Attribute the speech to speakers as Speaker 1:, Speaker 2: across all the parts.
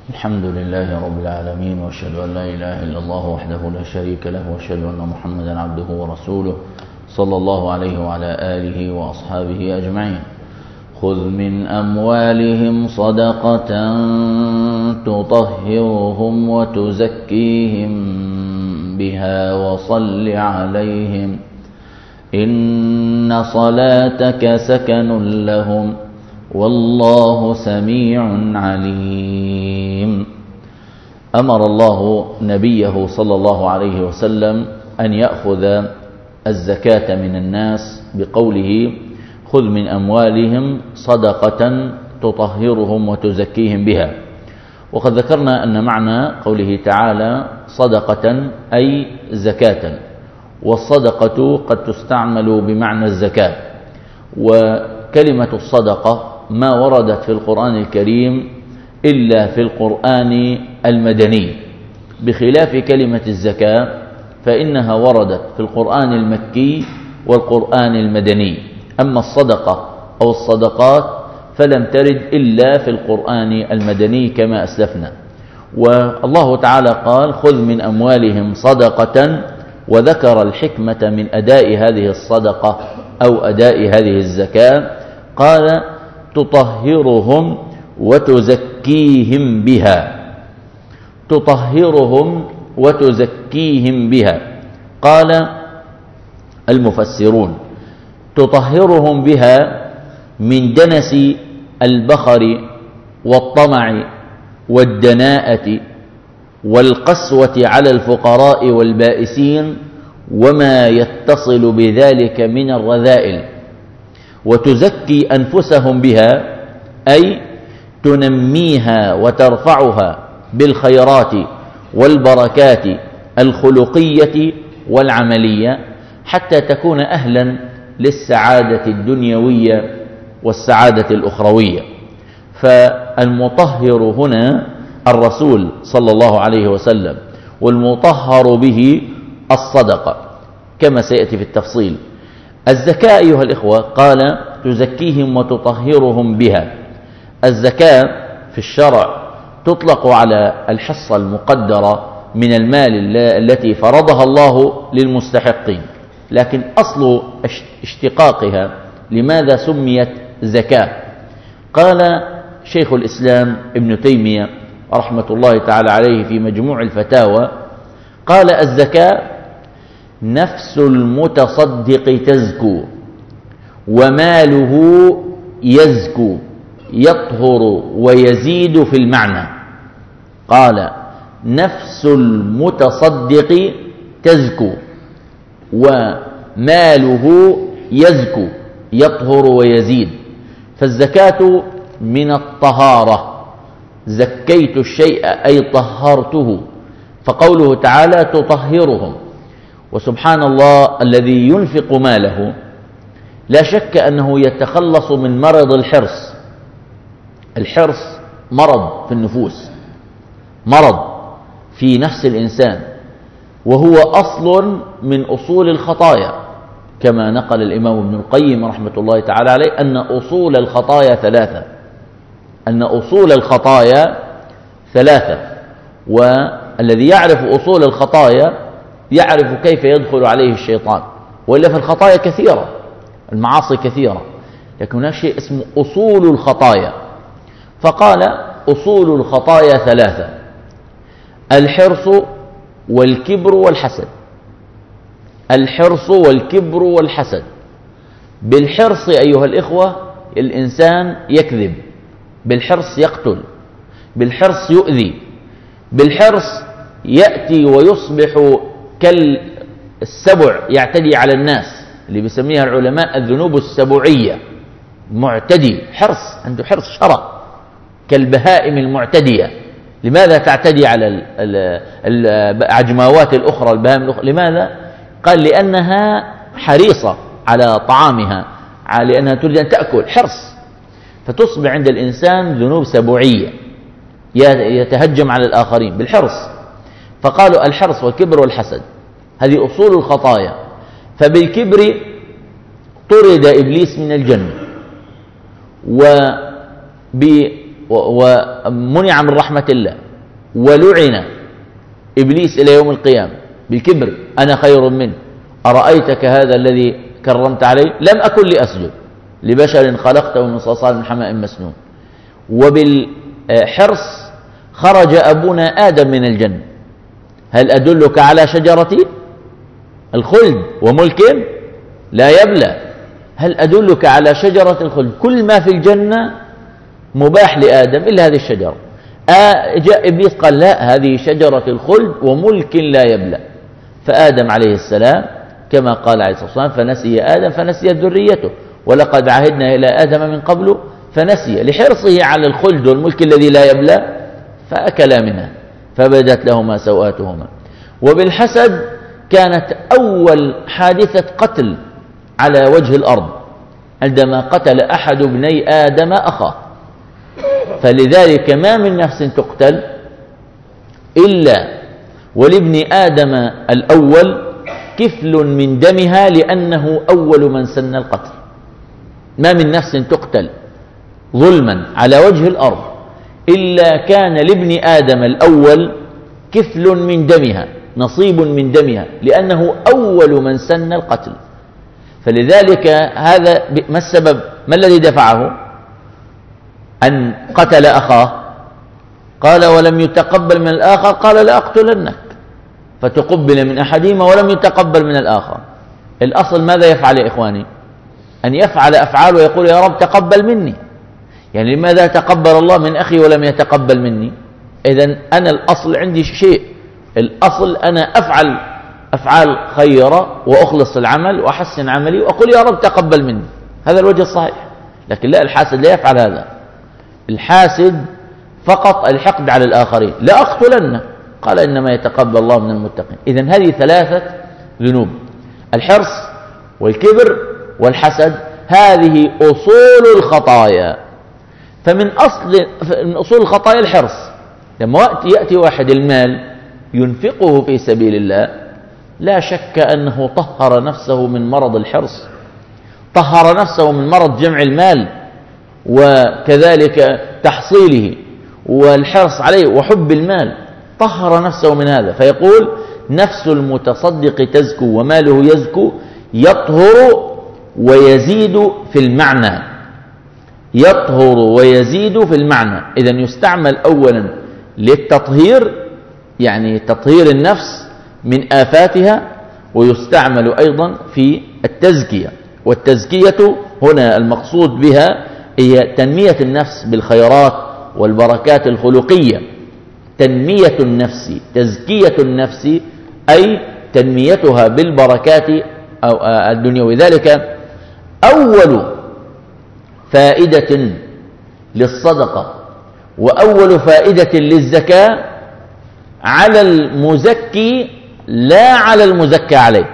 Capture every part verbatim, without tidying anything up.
Speaker 1: الحمد لله رب العالمين، وأشهد أن لا إله إلا الله وحده لا شريك له، وأشهد أن محمدا عبده ورسوله صلى الله عليه وعلى آله وأصحابه أجمعين. خذ من أموالهم صدقة تطهرهم وتزكيهم بها وصل عليهم إن صلاتك سكن لهم والله سميع عليم. أمر الله نبيه صلى الله عليه وسلم أن يأخذ الزكاة من الناس بقوله: خذ من أموالهم صدقة تطهرهم وتزكيهم بها. وقد ذكرنا أن معنى قوله تعالى صدقة أي زكاة، والصدقة قد تستعمل بمعنى الزكاة. وكلمة الصدقة ما وردت في القرآن الكريم إلا في القرآن المدني، بخلاف كلمة الزكاة فإنها وردت في القرآن المكي والقرآن المدني. أما الصدقة أو الصدقات فلم ترد إلا في القرآن المدني كما أسلفنا. والله تعالى قال: خذ من أموالهم صدقة، وذكر الحكمة من أداء هذه الصدقة أو أداء هذه الزكاة، قال: تطهرهم وتزكيهم بها. تطهرهم وتزكيهم بها. قال المفسرون: تطهرهم بها من دنس البخر والطمع والدناءة والقسوة على الفقراء والبائسين وما يتصل بذلك من الرذائل، وتزكي أنفسهم بها أي تنميها وترفعها بالخيرات والبركات الخلقية والعملية حتى تكون أهلا للسعادة الدنيوية والسعادة الأخروية. فالمطهر هنا الرسول صلى الله عليه وسلم، والمطهر به الصدقة كما سيأتي في التفصيل. الزكاة أيها الإخوة قال: تزكيهم وتطهرهم بها. الزكاة في الشرع تطلق على الحصة المقدرة من المال التي فرضها الله للمستحقين، لكن أصل اشتقاقها لماذا سميت زكاة؟ قال شيخ الإسلام ابن تيمية رحمة الله تعالى عليه في مجموع الفتاوى، قال: الزكاة نفس المتصدق تزكو وماله يزكو يطهر ويزيد في المعنى. قال: نفس المتصدق تزكو وماله يزكو يطهر ويزيد. فالزكاة من الطهارة، زكيت الشيء أي طهرته. فقوله تعالى: تطهرهم. وسبحان الله الذي ينفق ماله لا شك أنه يتخلص من مرض الحرص. الحرص مرض في النفوس، مرض في نفس الإنسان، وهو أصل من أصول الخطايا، كما نقل الإمام ابن القيم رحمة الله تعالى عليه أن أصول الخطايا ثلاثة أن أصول الخطايا ثلاثة والذي يعرف أصول الخطايا يعرف كيف يدخل عليه الشيطان. وإلا فالخطايا كثيرة، المعاصي كثيرة، لكن هناك شيء اسمه أصول الخطايا. فقال: أصول الخطايا ثلاثة: الحرص والكبر والحسد. الحرص والكبر والحسد. بالحرص أيها الإخوة الإنسان يكذب، بالحرص يقتل، بالحرص يؤذي، بالحرص يأتي ويصبح كالسبع يعتدي على الناس، اللي بيسميها العلماء الذنوب السبعية. معتدي، حرص، عنده حرص شرع، كالبهائم المعتدية. لماذا تعتدي على العجماوات الأخرى، البهائم الأخرى؟ لماذا؟ قال: لأنها حريصة على طعامها، لأنها تريد أن تأكل، حرص. فتصبح عند الإنسان ذنوب سبوعية، يتهجم على الآخرين بالحرص. فقالوا: الحرص والكبر والحسد، هذه أصول الخطايا. فبالكبر طرد إبليس من الجنة، وب ومنع من رحمة الله، ولعن إبليس إلى يوم القيامة بالكبر، أنا خير منه، أرأيتك هذا الذي كرمت عليه، لم أكن لأسجد لبشر خلقته من صلصال من حماء مسنون. وبالحرص خرج أبونا آدم من الجنة، هل أدلك على شجرة الخلد وملك لا يبلى؟ هل أدلك على شجرة الخلد؟ كل ما في الجنة مباح لآدم إلا هذه الشجرة. آه جاء إبليس قال لا، هذه شجرة الخلد وملك لا يبلى. فآدم عليه السلام كما قال عليه الصلاة والسلام فنسي آدم فنسيت ذريته، ولقد عهدنا إلى آدم من قبل فنسي، لحرصه على الخلد والملك الذي لا يبلى فأكلا منها فبدت لهما سوآتهما. وبالحسد كانت أول حادثة قتل على وجه الأرض عندما قتل أحد ابني آدم أخاه، فلذلك ما من نفس تقتل إلا ولابن آدم الأول كفل من دمها لأنه أول من سن القتل. ما من نفس تقتل ظلما على وجه الأرض إلا كان لابن آدم الأول كفل من دمها، نصيب من دمها، لأنه أول من سن القتل. فلذلك هذا ما السبب؟ ما الذي دفعه أن قتل أخاه؟ قال ولم يتقبل من الآخر قال لأقتلنك، فتقبل من أحدهما ولم يتقبل من الآخر. الأصل ماذا يفعل يا إخواني؟ أن يفعل أفعال ويقول يا رب تقبل مني. يعني لماذا تقبل الله من أخي ولم يتقبل مني؟ إذن أنا الأصل عندي شيء، الأصل أنا أفعل أفعال خيرة وأخلص العمل وأحسن عملي وأقول يا رب تقبل مني، هذا الوجه الصحيح. لكن لا، الحاسد لا يفعل هذا. الحاسد فقط الحقد على الآخرين، لا أقتلن، قال إنما يتقبل الله من المتقين. إذن هذه ثلاثة ذنوب: الحرص والكبر والحسد، هذه أصول الخطايا. فمن أصل من أصول الخطايا الحرص. لما يأتي واحد المال ينفقه في سبيل الله، لا شك أنه طهر نفسه من مرض الحرص، طهر نفسه من مرض جمع المال وكذلك تحصيله والحرص عليه وحب المال، طهر نفسه من هذا. فيقول نفس المتصدق تزكو وماله يزكو، يطهر ويزيد في المعنى، يطهر ويزيد في المعنى. إذن يستعمل أولا للتطهير، يعني تطهير النفس من آفاتها، ويستعمل أيضا في التزكية. والتزكية هنا المقصود بها هي تنمية النفس بالخيرات والبركات الخلقية. تنمية النفس، تزكية النفس أي تنميتها بالبركات الدنيوية. ذلك أول فائدة للصدقة وأول فائدة للزكاة على المزكي لا على المزكى عليه.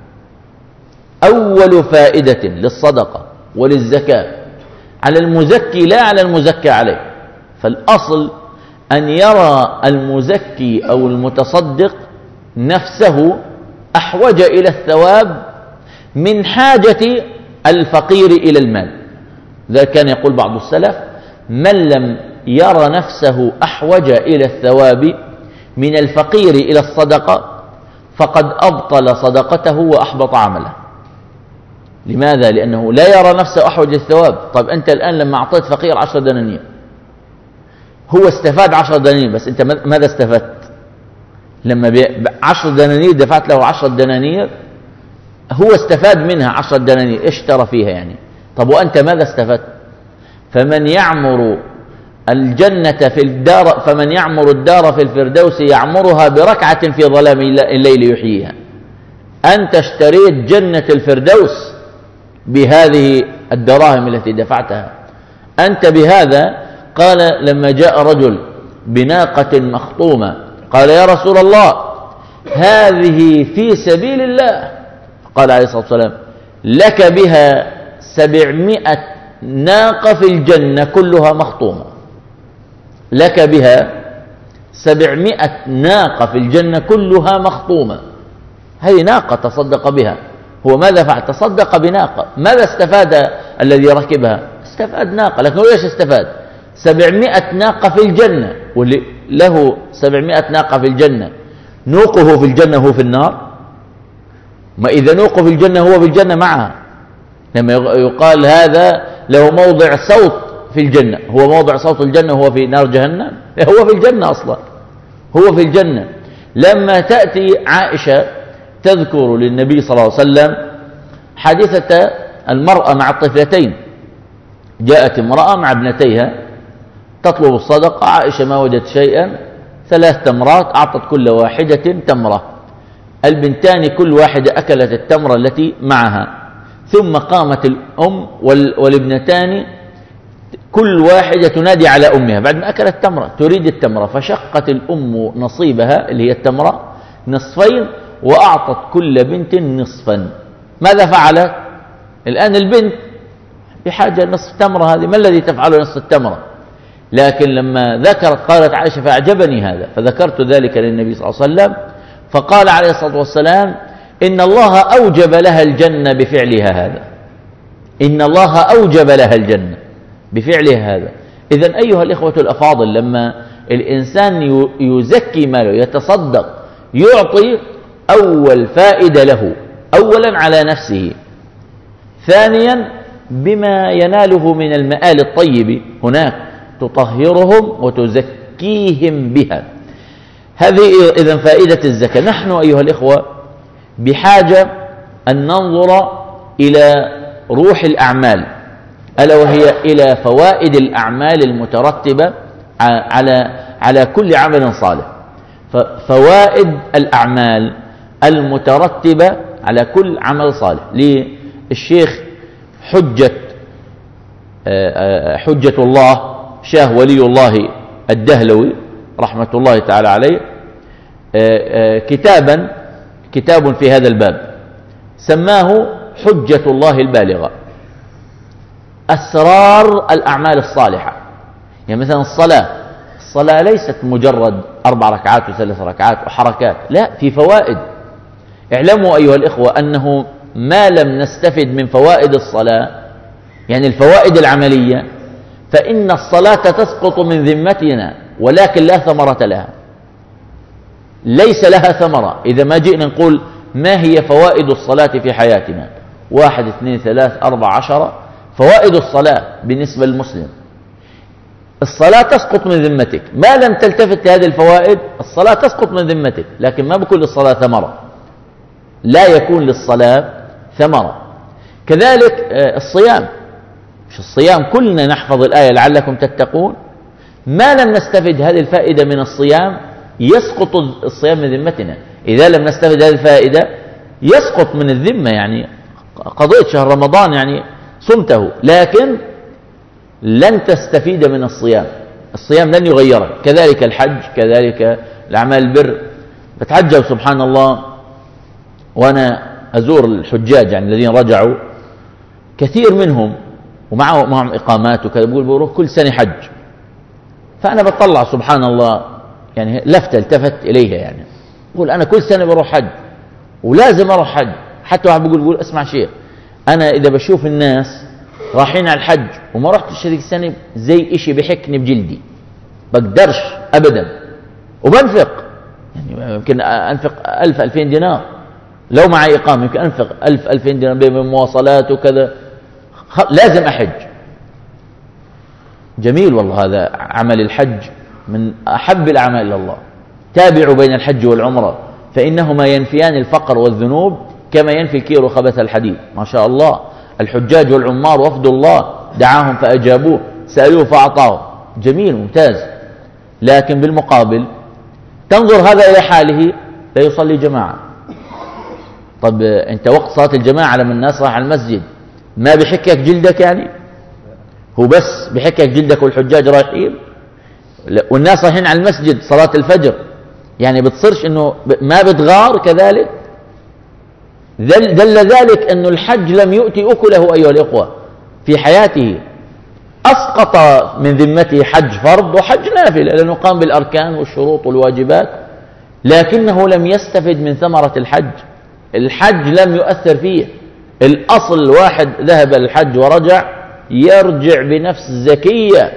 Speaker 1: أول فائدة للصدقة وللزكاة على المزكي لا على المزكى عليه. فالأصل أن يرى المزكي أو المتصدق نفسه أحوج إلى الثواب من حاجة الفقير إلى المال. ذا كان يقول بعض السلف: من لم يرى نفسه أحوج إلى الثواب من الفقير إلى الصدقة فقد أبطل صدقته وأحبط عمله. لماذا؟ لأنه لا يرى نفسه أحوج الثواب. طيب أنت الآن لما أعطيت فقير عشر دنانير، هو استفاد عشر دنانير، بس أنت ماذا استفدت؟ لما عشر دنانير دفعت له عشر دنانير، هو استفاد منها عشر دنانير، اشترى فيها يعني. طب وأنت ماذا استفدت؟ فمن يعمر الجنة في الدار فمن يعمر الدار في الفردوس يعمرها بركعة في ظلام الليل يحييها. أنت اشتريت جنة الفردوس بهذه الدراهم التي دفعتها. أنت بهذا. قال لما جاء رجل بناقة مخطومة قال: يا رسول الله هذه في سبيل الله. قال عليه الصلاة والسلام: لك بها سبعمائة ناقة في الجنة كلها مخطومة. لك بها سبعمائة ناقة في الجنة كلها مخطومة. هذه ناقة تصدق بها. هو ماذا فعل؟ تصدق بناقة. ماذا استفاد الذي ركبها؟ استفاد ناقة. لكن هو ايش استفاد؟ سبعمائة ناقة في الجنة، واللي له سبعمائة ناقة في الجنة نوقه في الجنة هو في النار؟ ما إذا نوقه في الجنة هو في الجنة معها. لما يقال هذا له موضع صوت في الجنة، هو موضع صوت الجنة هو في نار جهنم؟ هو في الجنة أصلا، هو في الجنة. لما تأتي عائشة تذكر للنبي صلى الله عليه وسلم حادثة المرأة مع الطفلتين، جاءت امرأة مع ابنتيها تطلب الصدقة، عائشة ما وجدت شيئا، ثلاث تمرات، أعطت كل واحدة تمرة، البنتان كل واحدة أكلت التمرة التي معها، ثم قامت الأم والابنتان كل واحدة تنادي على أمها بعد ما أكلت التمرة تريد التمرة، فشقت الأم نصيبها اللي هي التمرة نصفين وأعطت كل بنت نصفا. ماذا فعلت؟ الآن البنت بحاجة نصف تمرة، هذه ما الذي تفعله نصف التمرة؟ لكن لما ذكرت قالت عائشة فأعجبني هذا، فذكرت ذلك للنبي صلى الله عليه وسلم، فقال عليه الصلاة والسلام إن الله أوجب لها الجنة بفعلها هذا، إن الله أوجب لها الجنة بفعلها هذا. إذن أيها الإخوة الأفاضل، لما الإنسان يزكي ماله يتصدق يعطي أول فائدة له، أولا على نفسه، ثانيا بما يناله من المآل الطيب هناك تطهرهم وتزكيهم بها. هذه إذن فائدة الزكاة. نحن أيها الإخوة بحاجة أن ننظر إلى روح الأعمال، ألا وهي إلى فوائد الأعمال المترتبة على على كل عمل صالح. فوائد الأعمال المترتبة على كل عمل صالح للشيخ حجة حجة الله شاه ولي الله الدهلوي رحمة الله تعالى عليه كتابا كتاب في هذا الباب سماه حجة الله البالغة، أسرار الأعمال الصالحة. يعني مثلا الصلاة الصلاة ليست مجرد أربع ركعات وثلاث ركعات وحركات، لا، في فوائد. اعلموا أيها الإخوة أنه ما لم نستفد من فوائد الصلاة، يعني الفوائد العملية، فإن الصلاة تسقط من ذمتنا ولكن لا ثمرة لها، ليس لها ثمرة. إذا ما جئنا نقول ما هي فوائد الصلاة في حياتنا، واحد اثنين ثلاث أربع عشرة، فوائد الصلاة بالنسبة للمسلم، الصلاة تسقط من ذمتك، ما لم تلتفت لهذه الفوائد الصلاة تسقط من ذمتك، لكن ما بكون للصلاة ثمرة، لا يكون للصلاة ثمرة. كذلك الصيام، مش الصيام كلنا نحفظ الآية لعلكم تتقون، ما لم نستفد هذه الفائدة من الصيام يسقط الصيام من ذمتنا. إذا لم نستفد هذه الفائدة يسقط من الذمة، يعني قضيت شهر رمضان يعني صمته لكن لن تستفيد من الصيام، الصيام لن يغيرك. كذلك الحج، كذلك الأعمال البر. بتعجب سبحان الله وأنا أزور الحجاج يعني الذين رجعوا، كثير منهم ومعهم معهم إقامات وكذا، بقول بروح كل سنة حج، فأنا بطلع سبحان الله يعني لفتة التفت إليها، يعني بقول أنا كل سنة بروح حج ولازم أروح حج. حتى واحد بقول بقول اسمع شيء، أنا إذا بشوف الناس رايحين على الحج وما رحتش هذيك السنة زي إشي بحكني بجلدي، بقدرش أبدا، وبنفق يعني يمكن أنفق ألف ألفين دينار لو معي إقامة، يمكن أنفق ألف ألفين دينار بين مواصلات وكذا، لازم أحج. جميل والله، هذا عمل الحج من أحب الأعمال إلى الله. تابعوا بين الحج والعمرة فإنهما ينفيان الفقر والذنوب كما ينفي الكير خبث الحديد. ما شاء الله، الحجاج والعمار وفد الله دعاهم فأجابوه، سألوه فأعطاه، جميل ممتاز. لكن بالمقابل تنظر هذا إلى حاله لا يصلي جماعة. طب أنت وقت صلاة الجماعة لما الناس راح على المسجد ما بحكك جلدك؟ يعني هو بس بحكك جلدك والحجاج رايحين والناس رايحين على المسجد صلاة الفجر، يعني بتصيرش انه ما بتغار؟ كذلك دل, دل ذلك أن الحج لم يؤتي أكله أيها الإخوة في حياته، أسقط من ذمته حج فرض وحج نافل لأنه قام بالأركان والشروط والواجبات، لكنه لم يستفد من ثمرة الحج. الحج لم يؤثر فيه. الأصل واحد ذهب الحج ورجع يرجع بنفس زكية،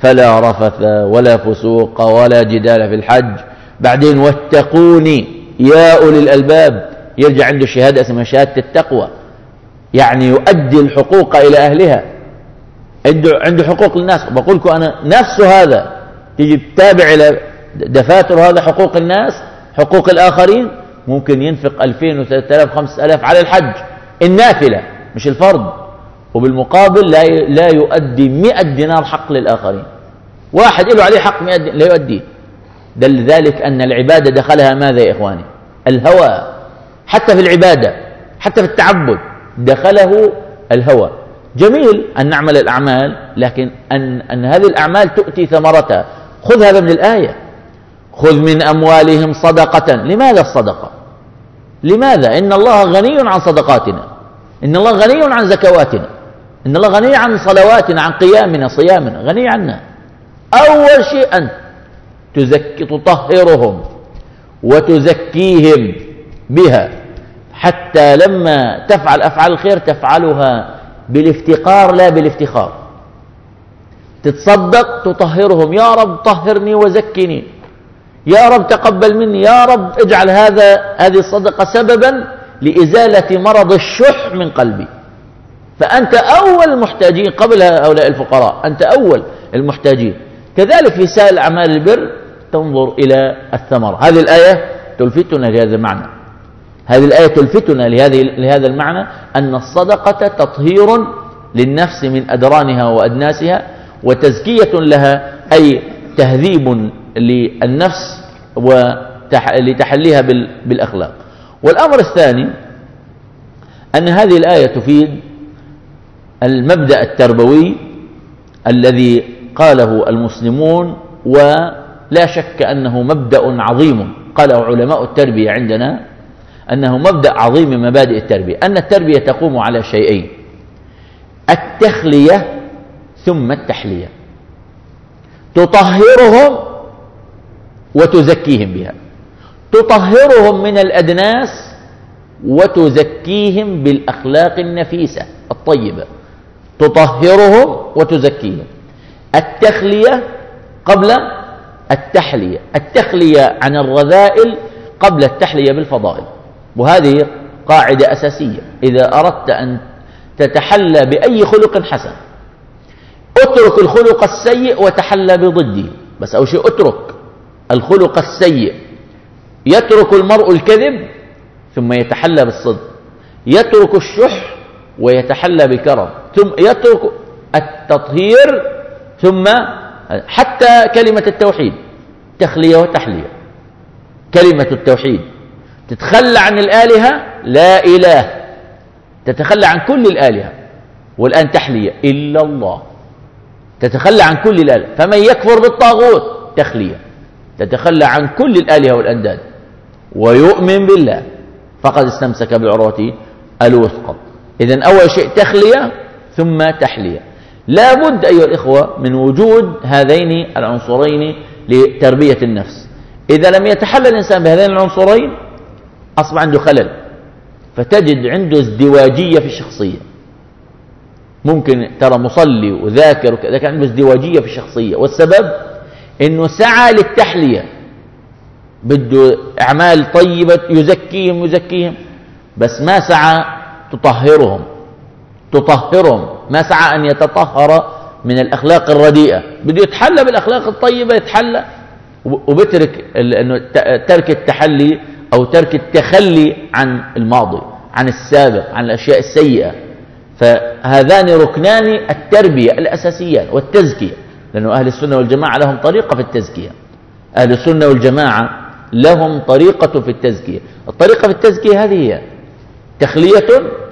Speaker 1: فلا رفث ولا فسوق ولا جدال في الحج. بعدين واتقوني يا أولي الألباب، يرجع عنده شهادة اسمها شهادة التقوى، يعني يؤدي الحقوق إلى أهلها، عنده حقوق للناس. بقول لكم أنا نفس هذا تيجي تتابع إلى دفاتر هذا حقوق الناس، حقوق الآخرين، ممكن ينفق ألفين وثلاثة آلاف وخمسة آلاف على الحج النافلة مش الفرض، وبالمقابل لا لا يؤدي مئة دينار حق للآخرين. واحد له عليه حق مئة لا يؤديه. دل ذلك أن العبادة دخلها ماذا يا إخواني؟ الهوى. حتى في العبادة، حتى في التعبد دخله الهوى. جميل أن نعمل الأعمال، لكن أن, أن هذه الأعمال تؤتي ثمرتها. خذ هذا من الآية، خذ من أموالهم صدقة. لماذا الصدقة؟ لماذا؟ إن الله غني عن صدقاتنا، إن الله غني عن زكواتنا، إن الله غني عن صلواتنا، عن قيامنا صيامنا، غني عنا. أول شيء أن تزكي تطهرهم وتزكيهم بها، حتى لما تفعل أفعال الخير تفعلها بالافتقار لا بالافتخار. تتصدق تطهرهم، يا رب طهرني وزكني، يا رب تقبل مني، يا رب اجعل هذا هذه الصدقة سببا لإزالة مرض الشح من قلبي. فأنت أول المحتاجين قبل هؤلاء الفقراء، أنت أول المحتاجين. كذلك في سائر أعمال البر تنظر إلى الثمرة. هذه الآية تلفتنا لهذا المعنى، هذه الآية تلفتنا لهذه لهذا المعنى، أن الصدقة تطهير للنفس من أدرانها وأدناسها، وتزكية لها أي تهذيب للنفس ولتحليها بالأخلاق. والأمر الثاني أن هذه الآية تفيد المبدأ التربوي الذي قاله المسلمون، ولا شك أنه مبدأ عظيم قاله علماء التربية عندنا، أنه مبدأ عظيم من مبادئ التربية، أن التربية تقوم على شيئين: التخلية ثم التحلية. تطهرهم وتزكيهم بها، تطهرهم من الأدناس وتزكيهم بالأخلاق النفيسة الطيبة. تطهرهم وتزكيهم. التخلية قبل التحلية، التخلية عن الرذائل قبل التحلية بالفضائل. وهذه قاعدة أساسية. إذا أردت أن تتحلى بأي خلق حسن، اترك الخلق السيء وتحلى بضده. بس أول شيء اترك الخلق السيء. يترك المرء الكذب ثم يتحلى بالصدق، يترك الشح ويتحلى بكرم، ثم يترك التطهير، ثم حتى كلمة التوحيد تخلية وتحلية. كلمة التوحيد تتخلى عن الآلهة، لا إله، تتخلى عن كل الآلهة. والآن تحلية إلا الله، تتخلى عن كل الآلهة. فمن يكفر بالطاغوت تخلية، تتخلى عن كل الآلهة والأنداد ويؤمن بالله فقد استمسك بالعروة الوثقى. إذن أول شيء تخلية ثم تحلية. لا بد أيها الإخوة من وجود هذين العنصرين لتربية النفس. إذا لم يتحلى الإنسان بهذين العنصرين أصبح عنده خلل، فتجد عنده ازدواجية في الشخصية. ممكن ترى مصلي وذاكر وكذا، كان عنده ازدواجية في الشخصية، والسبب إنه سعى للتحلية، بده أعمال طيبة يزكيهم يزكيهم، بس ما سعى تطهرهم تطهرهم ما سعى أن يتطهر من الأخلاق الرديئة. بده يتحلى بالأخلاق الطيبة، يتحلى، وبترك إنه ترك التحلي أو ترك التخلي عن الماضي، عن السابق، عن الأشياء السيئة. فهذان ركنان التربية الأساسيان والتزكية، لأنه أهل السنة والجماعة لهم طريقة في التزكية. أهل السنة والجماعة لهم طريقة في التزكية. الطريقة في التزكية هذه هي تخلية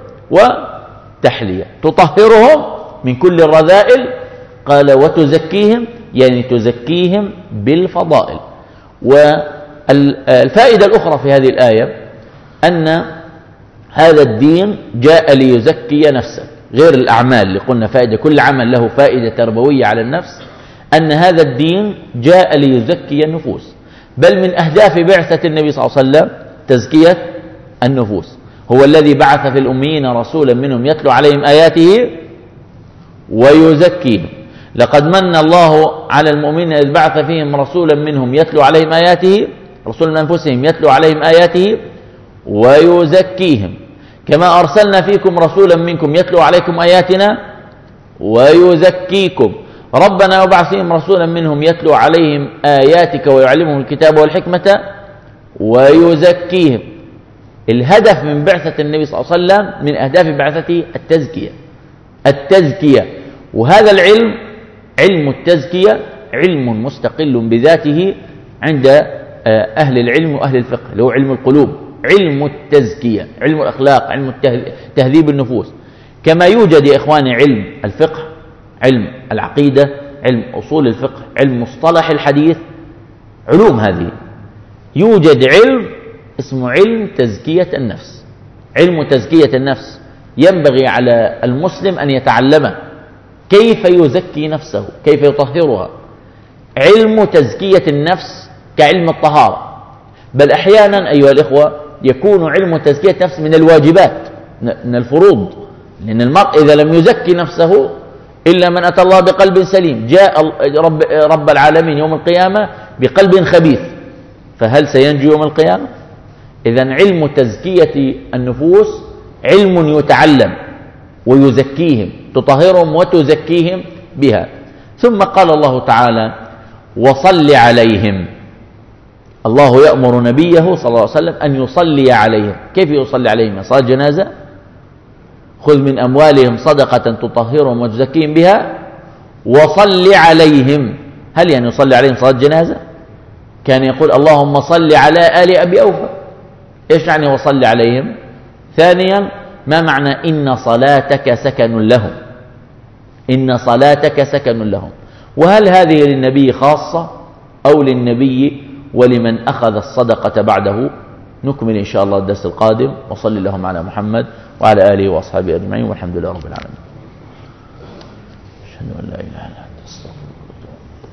Speaker 1: وتحلية. تطهرهم من كل الرذائل، قال وتزكيهم، يعني تزكيهم بالفضائل. والفائدة الأخرى في هذه الآية أن هذا الدين جاء ليزكي نفسك، غير الأعمال اللي قلنا فائدة، كل عمل له فائدة تربوية على النفس. أن هذا الدين جاء ليزكي النفوس، بل من أهداف بعثة النبي صلى الله عليه وسلم تزكية النفوس. هو الذي بعث في الأميين رسولا منهم يتلو عليهم آياته ويزكيهم. لقد من الله على المؤمنين إذ بعث فيهم رسولا منهم يتلو عليهم آياته، رسولا من أنفسهم يتلو عليهم آياته ويزكيهم، كما أرسلنا فيكم رسولا منكم يتلو عليكم آياتنا ويزكيكم، ربنا وابعث فيهم رسولا منهم يتلو عليهم آياتك ويعلمهم الكتاب والحكمة ويزكيهم. الهدف من بعثة النبي صلى الله عليه وسلم من أهداف بعثته التزكية، التزكية. وهذا العلم، علم التزكية، علم مستقل بذاته عند أهل العلم وأهل الفقه، اللي هو علم القلوب، علم التزكية، علم الأخلاق، علم تهذيب النفوس. كما يوجد يا إخواني علم الفقه، علم العقيدة، علم أصول الفقه، علم مصطلح الحديث، علوم هذه، يوجد علم اسمه علم تزكية النفس. علم تزكية النفس ينبغي على المسلم أن يتعلمه، كيف يزكي نفسه، كيف يطهرها. علم تزكية النفس كعلم الطهارة، بل أحيانا أيها الإخوة يكون علم تزكية النفس من الواجبات، من الفروض، لأن المرء إذا لم يزكي نفسه إلا من أتى الله بقلب سليم، جاء رب, رب العالمين يوم القيامة بقلب خبيث، فهل سينجو يوم القيامة؟ إذن علم تزكية النفوس علم يتعلم ويزكيهم، تطهرهم وتزكيهم بها. ثم قال الله تعالى وصل عليهم، الله يأمر نبيه صلى الله عليه وسلم أن يصلي عليهم. كيف يصلي عليهم؟ صلاة جنازة؟ خذ من أموالهم صدقة تطهرهم وتزكيهم بها وصل عليهم. هل يعني يصلي عليهم صلاة جنازة؟ كان يقول اللهم صل على آل أبي أوفى. إيش يعني وصل عليهم؟ ثانيا، ما معنى إن صلاتك سكن لهم؟ إن صلاتك سكن لهم. وهل هذه للنبي خاصة أو للنبي ولمن أخذ الصدقة بعده؟ نكمل إن شاء الله الدرس القادم. وصلي اللهم على محمد وعلى آله وأصحابه أجمعين، والحمد لله رب العالمين. أشهد أن لا إله إلا أنت، أستغفرك.